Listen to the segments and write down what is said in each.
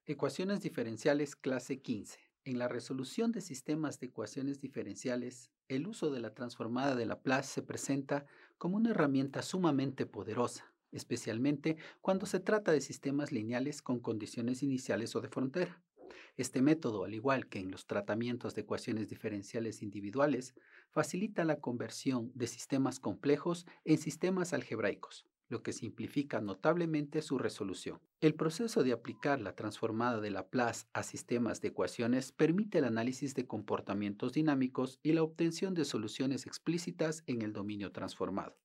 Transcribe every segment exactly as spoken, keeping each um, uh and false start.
Ecuaciones diferenciales clase quince. En la resolución de sistemas de ecuaciones diferenciales, el uso de la transformada de Laplace se presenta como una herramienta sumamente poderosa, especialmente cuando se trata de sistemas lineales con condiciones iniciales o de frontera. Este método, al igual que en los tratamientos de ecuaciones diferenciales individuales, facilita la conversión de sistemas complejos en sistemas algebraicos, lo que simplifica notablemente su resolución. El proceso de aplicar la transformada de Laplace a sistemas de ecuaciones permite el análisis de comportamientos dinámicos y la obtención de soluciones explícitas en el dominio transformado,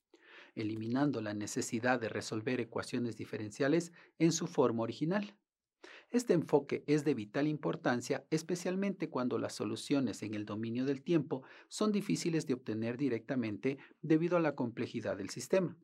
eliminando la necesidad de resolver ecuaciones diferenciales en su forma original. Este enfoque es de vital importancia, especialmente cuando las soluciones en el dominio del tiempo son difíciles de obtener directamente debido a la complejidad del sistema,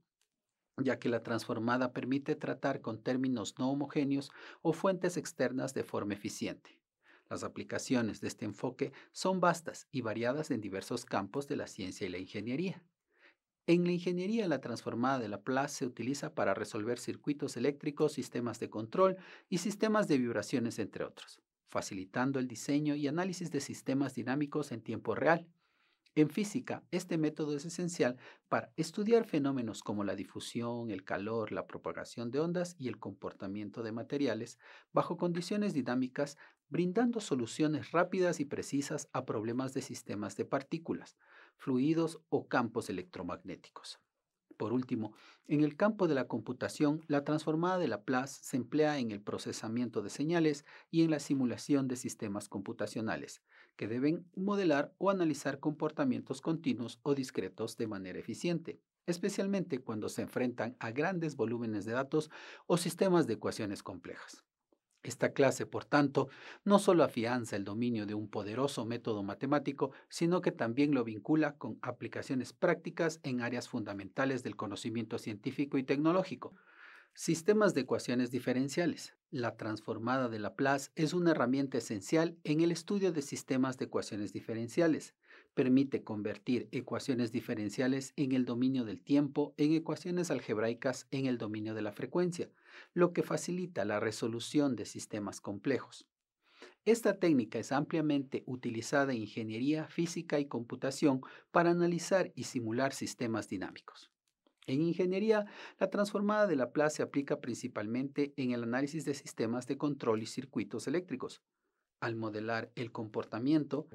ya que la transformada permite tratar con términos no homogéneos o fuentes externas de forma eficiente. Las aplicaciones de este enfoque son vastas y variadas en diversos campos de la ciencia y la ingeniería. En la ingeniería, la transformada de Laplace se utiliza para resolver circuitos eléctricos, sistemas de control y sistemas de vibraciones, entre otros, facilitando el diseño y análisis de sistemas dinámicos en tiempo real. En física, este método es esencial para estudiar fenómenos como la difusión, el calor, la propagación de ondas y el comportamiento de materiales bajo condiciones dinámicas, brindando soluciones rápidas y precisas a problemas de sistemas de partículas, fluidos o campos electromagnéticos. Por último, en el campo de la computación, la transformada de Laplace se emplea en el procesamiento de señales y en la simulación de sistemas computacionales, que deben modelar o analizar comportamientos continuos o discretos de manera eficiente, especialmente cuando se enfrentan a grandes volúmenes de datos o sistemas de ecuaciones complejas. Esta clase, por tanto, no solo afianza el dominio de un poderoso método matemático, sino que también lo vincula con aplicaciones prácticas en áreas fundamentales del conocimiento científico y tecnológico. Sistemas de ecuaciones diferenciales. La transformada de Laplace es una herramienta esencial en el estudio de sistemas de ecuaciones diferenciales. Permite convertir ecuaciones diferenciales en el dominio del tiempo en ecuaciones algebraicas en el dominio de la frecuencia, lo que facilita la resolución de sistemas complejos. Esta técnica es ampliamente utilizada en ingeniería, física y computación para analizar y simular sistemas dinámicos. En ingeniería, la transformada de Laplace se aplica principalmente en el análisis de sistemas de control y circuitos eléctricos. Al modelar el comportamiento,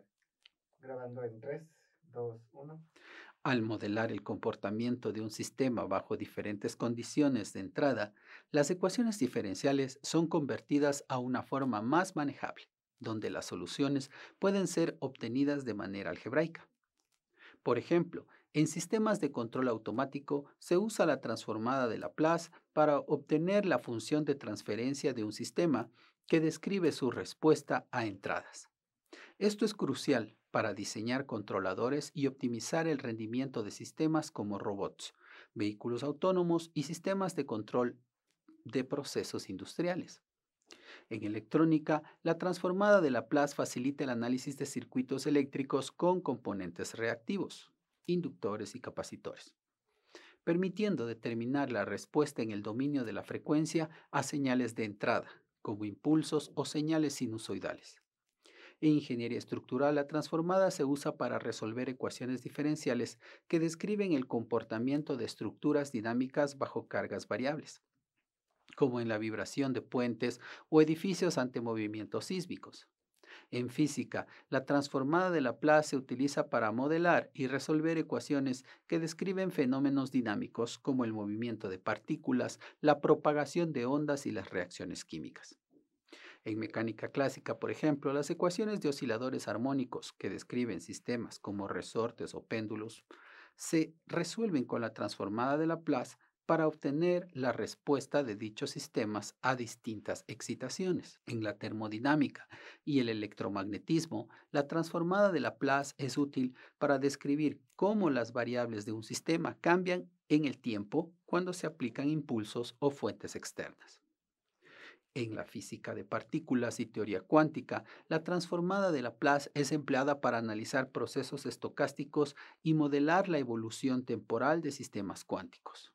Grabando en tres, dos, uno. al modelar el comportamiento de un sistema bajo diferentes condiciones de entrada, las ecuaciones diferenciales son convertidas a una forma más manejable, donde las soluciones pueden ser obtenidas de manera algebraica. Por ejemplo, en sistemas de control automático se usa la transformada de Laplace para obtener la función de transferencia de un sistema que describe su respuesta a entradas. Esto es crucial para diseñar controladores y optimizar el rendimiento de sistemas como robots, vehículos autónomos y sistemas de control de procesos industriales. En electrónica, la transformada de Laplace facilita el análisis de circuitos eléctricos con componentes reactivos, inductores y capacitores, permitiendo determinar la respuesta en el dominio de la frecuencia a señales de entrada, como impulsos o señales sinusoidales. En ingeniería estructural, la transformada se usa para resolver ecuaciones diferenciales que describen el comportamiento de estructuras dinámicas bajo cargas variables, como en la vibración de puentes o edificios ante movimientos sísmicos. En física, la transformada de Laplace se utiliza para modelar y resolver ecuaciones que describen fenómenos dinámicos como el movimiento de partículas, la propagación de ondas y las reacciones químicas. En mecánica clásica, por ejemplo, las ecuaciones de osciladores armónicos que describen sistemas como resortes o péndulos se resuelven con la transformada de Laplace para obtener la respuesta de dichos sistemas a distintas excitaciones. En la termodinámica y el electromagnetismo, la transformada de Laplace es útil para describir cómo las variables de un sistema cambian en el tiempo cuando se aplican impulsos o fuentes externas. En la física de partículas y teoría cuántica, la transformada de Laplace es empleada para analizar procesos estocásticos y modelar la evolución temporal de sistemas cuánticos.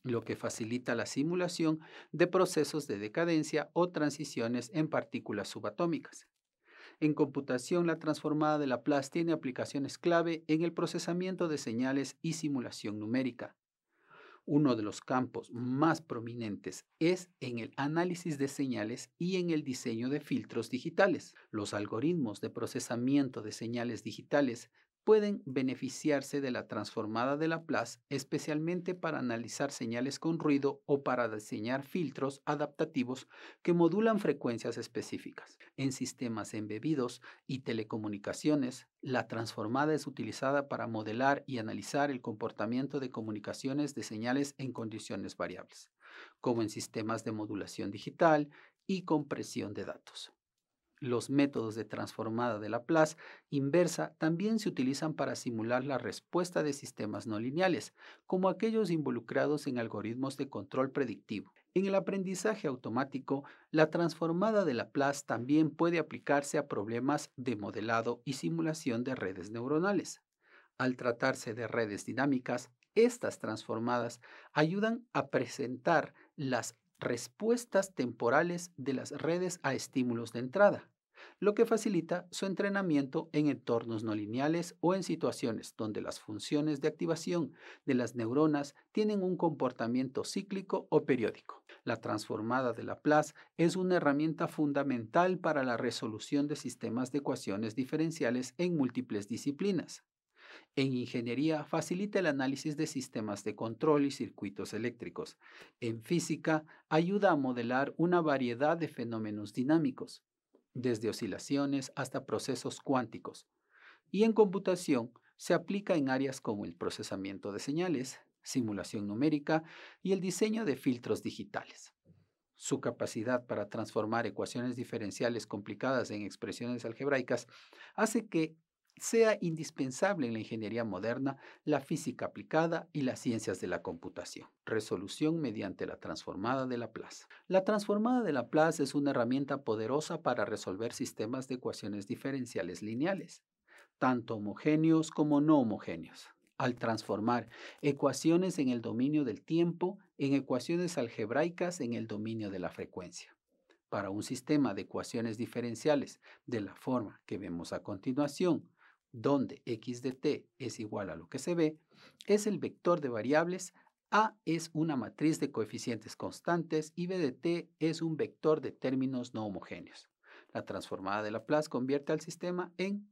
lo que facilita la simulación de procesos de decadencia o transiciones en partículas subatómicas. En computación, la transformada de Laplace tiene aplicaciones clave en el procesamiento de señales y simulación numérica. Uno de los campos más prominentes es en el análisis de señales y en el diseño de filtros digitales. Los algoritmos de procesamiento de señales digitales pueden beneficiarse de la transformada de Laplace, especialmente para analizar señales con ruido o para diseñar filtros adaptativos que modulan frecuencias específicas. En sistemas embebidos y telecomunicaciones, la transformada es utilizada para modelar y analizar el comportamiento de comunicaciones de señales en condiciones variables, como en sistemas de modulación digital y compresión de datos. Los métodos de transformada de Laplace inversa también se utilizan para simular la respuesta de sistemas no lineales, como aquellos involucrados en algoritmos de control predictivo. En el aprendizaje automático, la transformada de Laplace también puede aplicarse a problemas de modelado y simulación de redes neuronales. Al tratarse de redes dinámicas, estas transformadas ayudan a presentar las respuestas temporales de las redes a estímulos de entrada, lo que facilita su entrenamiento en entornos no lineales o en situaciones donde las funciones de activación de las neuronas tienen un comportamiento cíclico o periódico. La transformada de Laplace es una herramienta fundamental para la resolución de sistemas de ecuaciones diferenciales en múltiples disciplinas. En ingeniería facilita el análisis de sistemas de control y circuitos eléctricos. En física ayuda a modelar una variedad de fenómenos dinámicos, desde oscilaciones hasta procesos cuánticos. Y en computación se aplica en áreas como el procesamiento de señales, simulación numérica y el diseño de filtros digitales. Su capacidad para transformar ecuaciones diferenciales complicadas en expresiones algebraicas hace que sea indispensable en la ingeniería moderna, la física aplicada y las ciencias de la computación. Resolución mediante la transformada de Laplace. La transformada de Laplace es una herramienta poderosa para resolver sistemas de ecuaciones diferenciales lineales, tanto homogéneos como no homogéneos, al transformar ecuaciones en el dominio del tiempo en ecuaciones algebraicas en el dominio de la frecuencia. Para un sistema de ecuaciones diferenciales de la forma que vemos a continuación, donde x de t es igual a lo que se ve, es el vector de variables, a es una matriz de coeficientes constantes y b de t es un vector de términos no homogéneos. La transformada de Laplace convierte al sistema en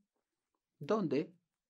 donde,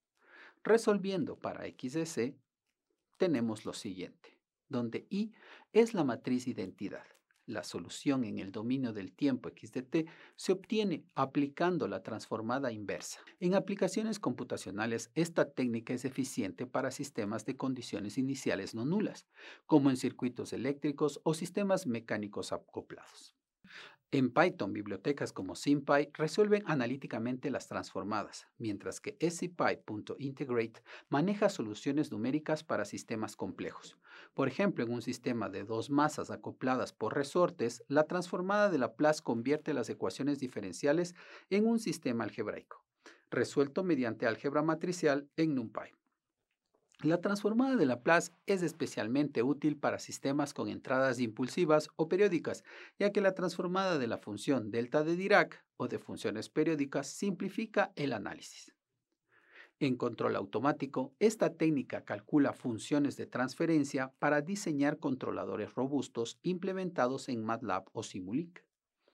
resolviendo para x de c, tenemos lo siguiente, donde I es la matriz identidad. La solución en el dominio del tiempo x de t se obtiene aplicando la transformada inversa. En aplicaciones computacionales, esta técnica es eficiente para sistemas de condiciones iniciales no nulas, como en circuitos eléctricos o sistemas mecánicos acoplados. En Python, bibliotecas como SymPy resuelven analíticamente las transformadas, mientras que scpy.integrate maneja soluciones numéricas para sistemas complejos. Por ejemplo, en un sistema de dos masas acopladas por resortes, la transformada de Laplace convierte las ecuaciones diferenciales en un sistema algebraico, resuelto mediante álgebra matricial en NumPy. La transformada de Laplace es especialmente útil para sistemas con entradas impulsivas o periódicas, ya que la transformada de la función delta de Dirac o de funciones periódicas simplifica el análisis. En control automático, esta técnica calcula funciones de transferencia para diseñar controladores robustos implementados en MATLAB o Simulink.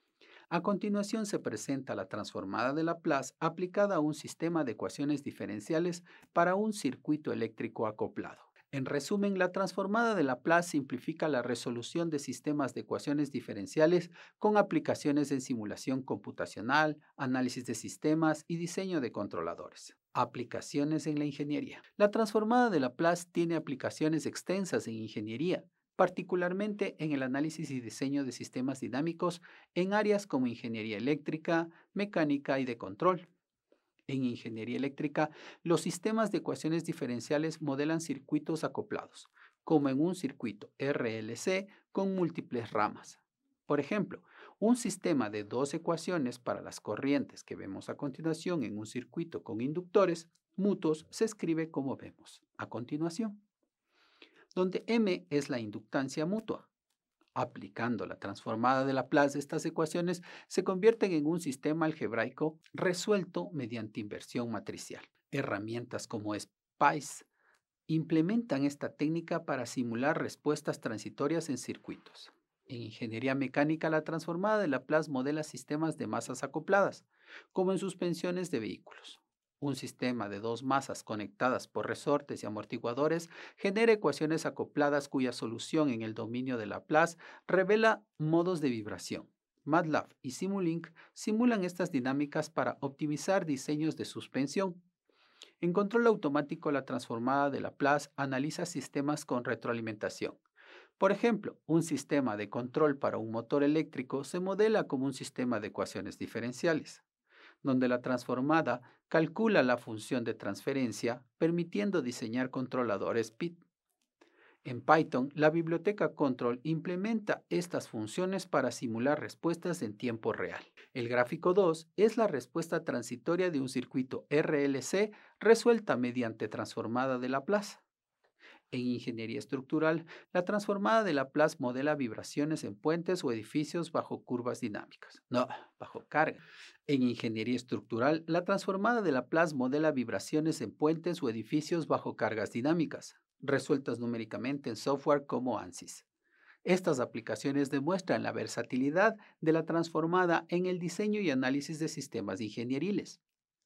A continuación se presenta la transformada de Laplace aplicada a un sistema de ecuaciones diferenciales para un circuito eléctrico acoplado. En resumen, la transformada de Laplace simplifica la resolución de sistemas de ecuaciones diferenciales con aplicaciones en simulación computacional, análisis de sistemas y diseño de controladores. Aplicaciones en la ingeniería. La transformada de Laplace tiene aplicaciones extensas en ingeniería, particularmente en el análisis y diseño de sistemas dinámicos en áreas como ingeniería eléctrica, mecánica y de control. En ingeniería eléctrica, los sistemas de ecuaciones diferenciales modelan circuitos acoplados, como en un circuito R L C con múltiples ramas. Por ejemplo, un sistema de dos ecuaciones para las corrientes que vemos a continuación en un circuito con inductores mutuos se escribe como vemos a continuación. donde M es la inductancia mutua. Aplicando la transformada de Laplace, estas ecuaciones se convierten en un sistema algebraico resuelto mediante inversión matricial. Herramientas como SPICE implementan esta técnica para simular respuestas transitorias en circuitos. En ingeniería mecánica, la transformada de Laplace modela sistemas de masas acopladas, como en suspensiones de vehículos. Un sistema de dos masas conectadas por resortes y amortiguadores genera ecuaciones acopladas cuya solución en el dominio de Laplace revela modos de vibración. MATLAB y Simulink simulan estas dinámicas para optimizar diseños de suspensión. En control automático, la transformada de Laplace analiza sistemas con retroalimentación. Por ejemplo, un sistema de control para un motor eléctrico se modela como un sistema de ecuaciones diferenciales, donde la transformada calcula la función de transferencia, permitiendo diseñar controladores P I D. En Python, la biblioteca Control implementa estas funciones para simular respuestas en tiempo real. El gráfico dos es la respuesta transitoria de un circuito R L C resuelta mediante transformada de Laplace. En ingeniería estructural, la transformada de Laplace modela vibraciones en puentes o edificios bajo curvas dinámicas. No, bajo carga. En ingeniería estructural, la transformada de Laplace modela vibraciones en puentes o edificios bajo cargas dinámicas, resueltas numéricamente en software como ANSYS. Estas aplicaciones demuestran la versatilidad de la transformada en el diseño y análisis de sistemas ingenieriles.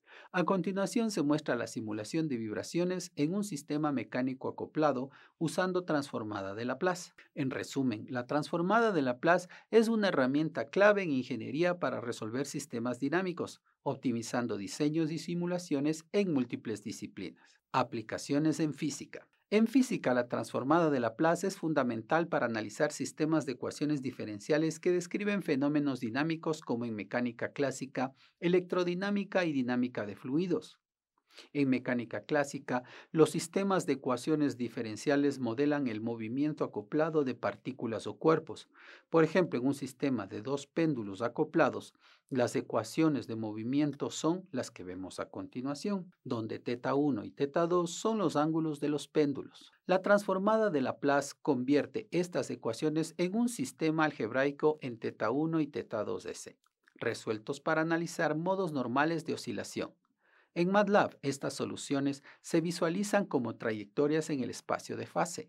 A continuación se muestra la simulación de vibraciones en un sistema mecánico acoplado usando transformada de Laplace. En resumen, la transformada de Laplace es una herramienta clave en ingeniería para resolver sistemas dinámicos, optimizando diseños y simulaciones en múltiples disciplinas. Aplicaciones en física. En física, la transformada de Laplace es fundamental para analizar sistemas de ecuaciones diferenciales que describen fenómenos dinámicos como en mecánica clásica, electrodinámica y dinámica de fluidos. En mecánica clásica, los sistemas de ecuaciones diferenciales modelan el movimiento acoplado de partículas o cuerpos. Por ejemplo, en un sistema de dos péndulos acoplados, las ecuaciones de movimiento son las que vemos a continuación, donde teta uno y teta dos son los ángulos de los péndulos. La transformada de Laplace convierte estas ecuaciones en un sistema algebraico en teta uno y teta dos de C, resueltos para analizar modos normales de oscilación. En MATLAB, estas soluciones se visualizan como trayectorias en el espacio de fase.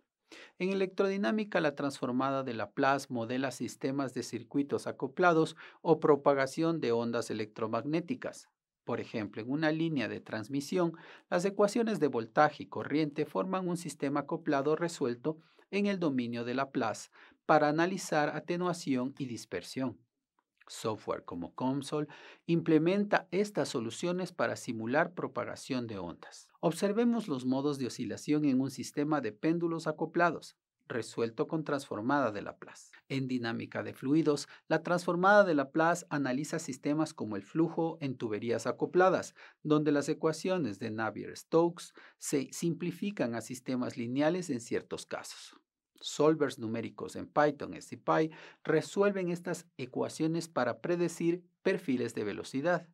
En electrodinámica, la transformada de Laplace modela sistemas de circuitos acoplados o propagación de ondas electromagnéticas. Por ejemplo, en una línea de transmisión, las ecuaciones de voltaje y corriente forman un sistema acoplado resuelto en el dominio de Laplace para analizar atenuación y dispersión. Software como COMSOL implementa estas soluciones para simular propagación de ondas. Observemos los modos de oscilación en un sistema de péndulos acoplados, resuelto con transformada de Laplace. En dinámica de fluidos, la transformada de Laplace analiza sistemas como el flujo en tuberías acopladas, donde las ecuaciones de Navier-Stokes se simplifican a sistemas lineales en ciertos casos. Solvers numéricos en Python, SciPy, resuelven estas ecuaciones para predecir perfiles de velocidad.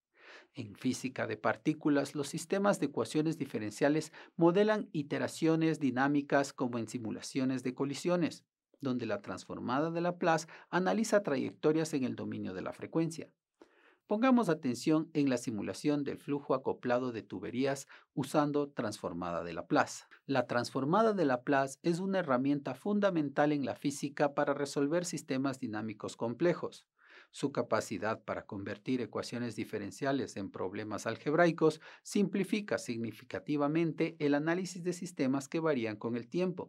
En física de partículas, los sistemas de ecuaciones diferenciales modelan iteraciones dinámicas como en simulaciones de colisiones, donde la transformada de Laplace analiza trayectorias en el dominio de la frecuencia. Pongamos atención en la simulación del flujo acoplado de tuberías usando transformada de Laplace. La transformada de Laplace es una herramienta fundamental en la física para resolver sistemas dinámicos complejos. Su capacidad para convertir ecuaciones diferenciales en problemas algebraicos simplifica significativamente el análisis de sistemas que varían con el tiempo.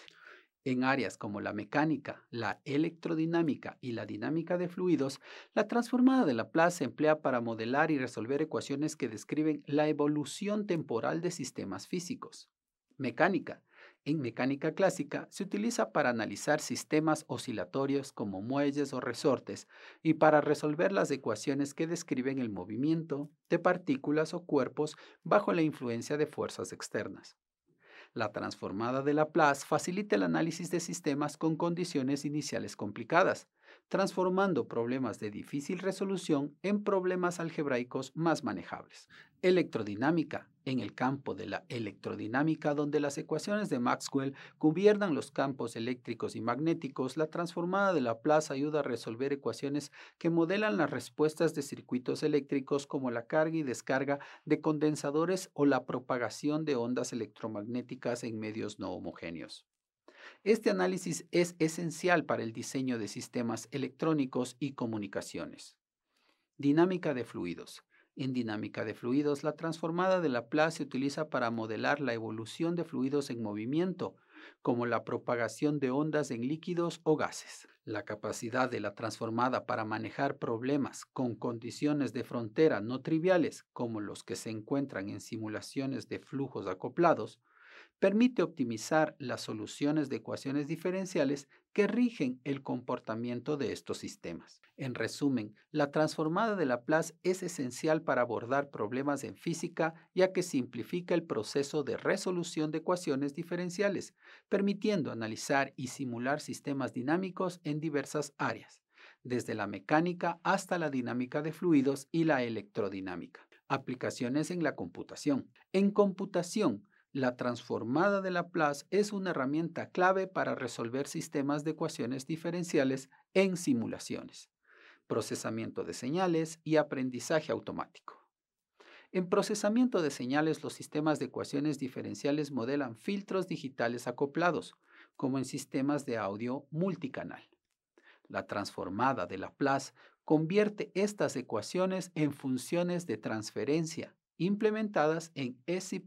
En áreas como la mecánica, la electrodinámica y la dinámica de fluidos, la transformada de Laplace se emplea para modelar y resolver ecuaciones que describen la evolución temporal de sistemas físicos. Mecánica. En mecánica clásica se utiliza para analizar sistemas oscilatorios como muelles o resortes y para resolver las ecuaciones que describen el movimiento de partículas o cuerpos bajo la influencia de fuerzas externas. La transformada de Laplace facilita el análisis de sistemas con condiciones iniciales complicadas, transformando problemas de difícil resolución en problemas algebraicos más manejables. Electrodinámica. En el campo de la electrodinámica, donde las ecuaciones de Maxwell gobiernan los campos eléctricos y magnéticos, la transformada de Laplace ayuda a resolver ecuaciones que modelan las respuestas de circuitos eléctricos como la carga y descarga de condensadores o la propagación de ondas electromagnéticas en medios no homogéneos. Este análisis es esencial para el diseño de sistemas electrónicos y comunicaciones. Dinámica de fluidos. En dinámica de fluidos, la transformada de Laplace se utiliza para modelar la evolución de fluidos en movimiento, como la propagación de ondas en líquidos o gases. La capacidad de la transformada para manejar problemas con condiciones de frontera no triviales, como los que se encuentran en simulaciones de flujos acoplados, permite optimizar las soluciones de ecuaciones diferenciales que rigen el comportamiento de estos sistemas. En resumen, la transformada de Laplace es esencial para abordar problemas en física, ya que simplifica el proceso de resolución de ecuaciones diferenciales, permitiendo analizar y simular sistemas dinámicos en diversas áreas, desde la mecánica hasta la dinámica de fluidos y la electrodinámica. Aplicaciones en la computación. En computación, la transformada de Laplace es una herramienta clave para resolver sistemas de ecuaciones diferenciales en simulaciones, procesamiento de señales y aprendizaje automático. En procesamiento de señales, los sistemas de ecuaciones diferenciales modelan filtros digitales acoplados, como en sistemas de audio multicanal. La transformada de Laplace convierte estas ecuaciones en funciones de transferencia implementadas en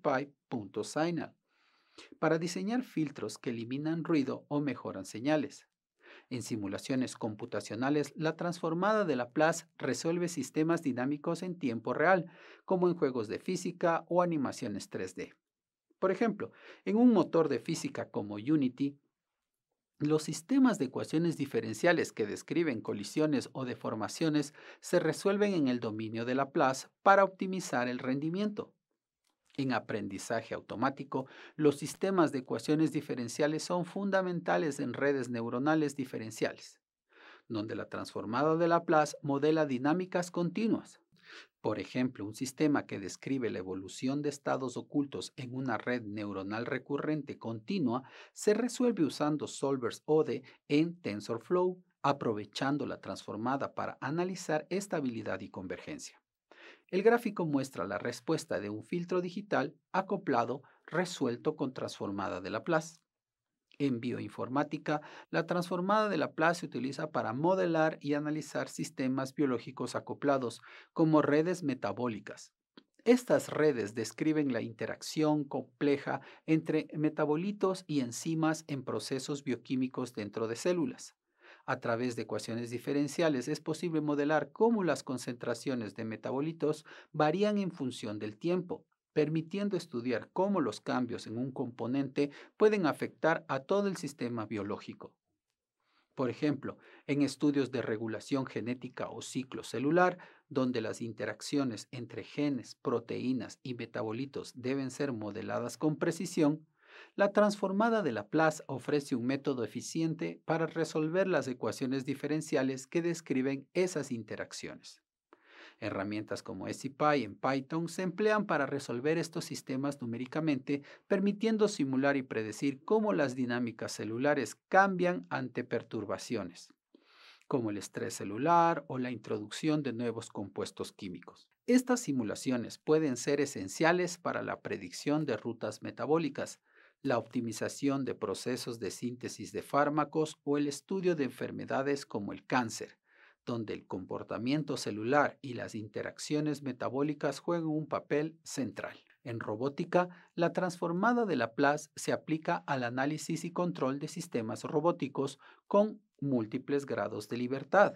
scpy.signal para diseñar filtros que eliminan ruido o mejoran señales. En simulaciones computacionales, la transformada de Laplace resuelve sistemas dinámicos en tiempo real, como en juegos de física o animaciones tres D. Por ejemplo, en un motor de física como Unity, los sistemas de ecuaciones diferenciales que describen colisiones o deformaciones se resuelven en el dominio de Laplace para optimizar el rendimiento. En aprendizaje automático, los sistemas de ecuaciones diferenciales son fundamentales en redes neuronales diferenciales, donde la transformada de Laplace modela dinámicas continuas. Por ejemplo, un sistema que describe la evolución de estados ocultos en una red neuronal recurrente continua se resuelve usando solvers O D E en TensorFlow, aprovechando la transformada para analizar estabilidad y convergencia. El gráfico muestra la respuesta de un filtro digital acoplado resuelto con transformada de Laplace. En bioinformática, la transformada de Laplace se utiliza para modelar y analizar sistemas biológicos acoplados, como redes metabólicas. Estas redes describen la interacción compleja entre metabolitos y enzimas en procesos bioquímicos dentro de células. A través de ecuaciones diferenciales es posible modelar cómo las concentraciones de metabolitos varían en función del tiempo, permitiendo estudiar cómo los cambios en un componente pueden afectar a todo el sistema biológico. Por ejemplo, en estudios de regulación genética o ciclo celular, donde las interacciones entre genes, proteínas y metabolitos deben ser modeladas con precisión, la transformada de Laplace ofrece un método eficiente para resolver las ecuaciones diferenciales que describen esas interacciones. Herramientas como scpy en Python se emplean para resolver estos sistemas numéricamente, permitiendo simular y predecir cómo las dinámicas celulares cambian ante perturbaciones, como el estrés celular o la introducción de nuevos compuestos químicos. Estas simulaciones pueden ser esenciales para la predicción de rutas metabólicas, la optimización de procesos de síntesis de fármacos o el estudio de enfermedades como el cáncer, donde el comportamiento celular y las interacciones metabólicas juegan un papel central. En robótica, la transformada de Laplace se aplica al análisis y control de sistemas robóticos con múltiples grados de libertad,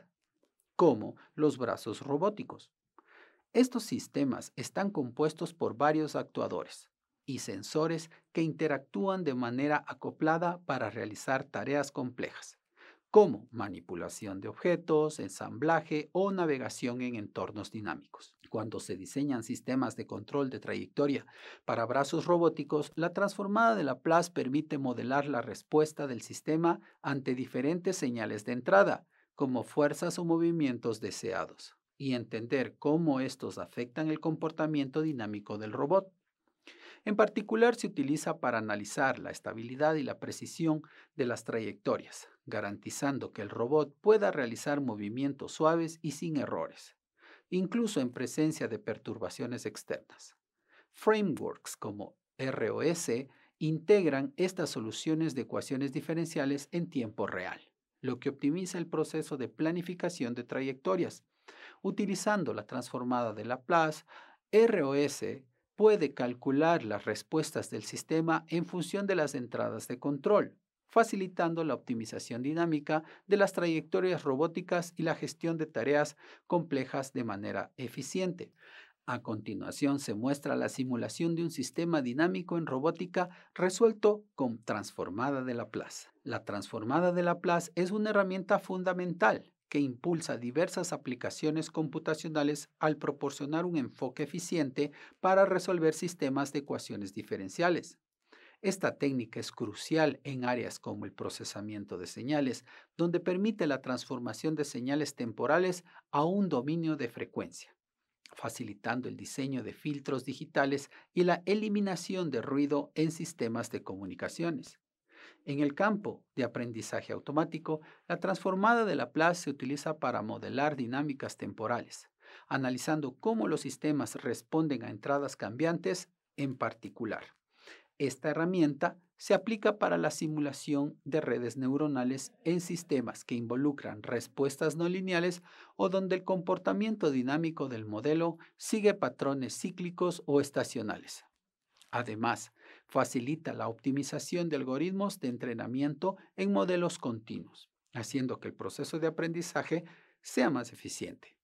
como los brazos robóticos. Estos sistemas están compuestos por varios actuadores y sensores que interactúan de manera acoplada para realizar tareas complejas, como manipulación de objetos, ensamblaje o navegación en entornos dinámicos. Cuando se diseñan sistemas de control de trayectoria para brazos robóticos, la transformada de Laplace permite modelar la respuesta del sistema ante diferentes señales de entrada, como fuerzas o movimientos deseados, y entender cómo estos afectan el comportamiento dinámico del robot. En particular, se utiliza para analizar la estabilidad y la precisión de las trayectorias, garantizando que el robot pueda realizar movimientos suaves y sin errores, incluso en presencia de perturbaciones externas. Frameworks como R O S integran estas soluciones de ecuaciones diferenciales en tiempo real, lo que optimiza el proceso de planificación de trayectorias. Utilizando la transformada de Laplace, R O S puede calcular las respuestas del sistema en función de las entradas de control, facilitando la optimización dinámica de las trayectorias robóticas y la gestión de tareas complejas de manera eficiente. A continuación se muestra la simulación de un sistema dinámico en robótica resuelto con transformada de Laplace. La transformada de Laplace es una herramienta fundamental que impulsa diversas aplicaciones computacionales al proporcionar un enfoque eficiente para resolver sistemas de ecuaciones diferenciales. Esta técnica es crucial en áreas como el procesamiento de señales, donde permite la transformación de señales temporales a un dominio de frecuencia, facilitando el diseño de filtros digitales y la eliminación de ruido en sistemas de comunicaciones. En el campo de aprendizaje automático, la transformada de Laplace se utiliza para modelar dinámicas temporales, analizando cómo los sistemas responden a entradas cambiantes en particular. Esta herramienta se aplica para la simulación de redes neuronales en sistemas que involucran respuestas no lineales o donde el comportamiento dinámico del modelo sigue patrones cíclicos o estacionales. Además, facilita la optimización de algoritmos de entrenamiento en modelos continuos, haciendo que el proceso de aprendizaje sea más eficiente.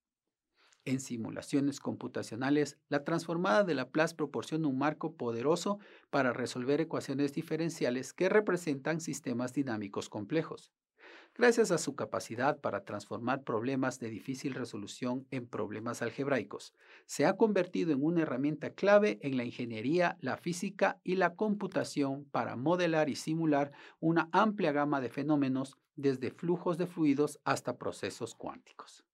En simulaciones computacionales, la transformada de Laplace proporciona un marco poderoso para resolver ecuaciones diferenciales que representan sistemas dinámicos complejos. Gracias a su capacidad para transformar problemas de difícil resolución en problemas algebraicos, se ha convertido en una herramienta clave en la ingeniería, la física y la computación para modelar y simular una amplia gama de fenómenos, desde flujos de fluidos hasta procesos cuánticos.